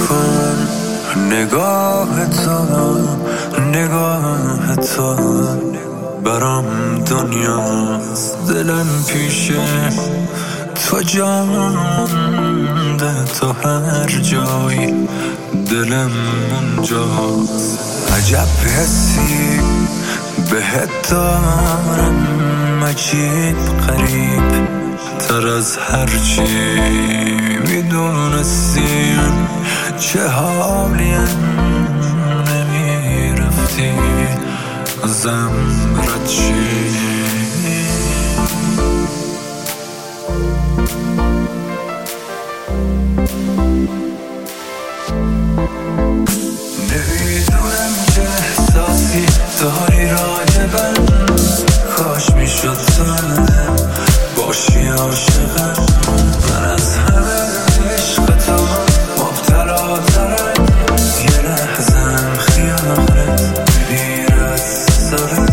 کن نگاه تو برام دنیاست. دلم پیشه تو جانده، تو هر جایی دلم اونجاست. عجب حسی بهت دارم، عجیب غریب تر از هرچی میدونستیم. چه حالیم نمیرفتی ازم رد چی. نمیدونم چه احساسی داری راجبم، کاش میشد تو باشی عاشقم. من از همه عشق تو مبتلا ترم، یه لحظم خیالت میره از سرم.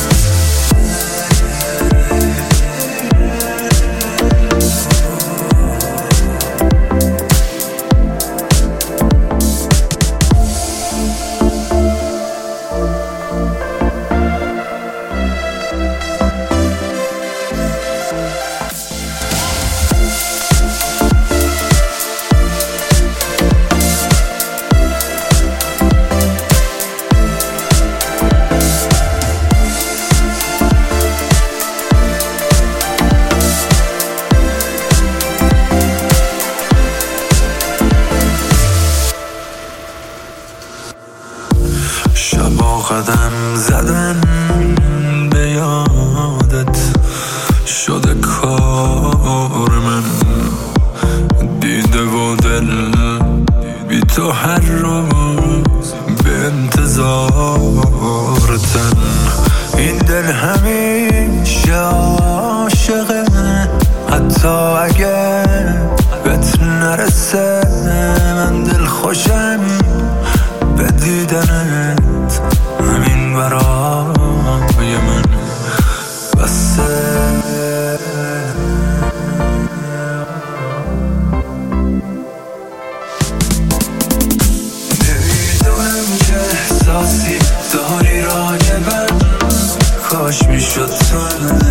شبا قدم زدن به یادت شده کار من، دیده و دل بی تو هر روز به انتظارتن. این دل همیشه عاشقه، حتی اگه بهت نرسه. من دل خوشم به دیدنت، همین برای من بسه. نمیدونم چه احساسی داری راجبم، کاش میشد تو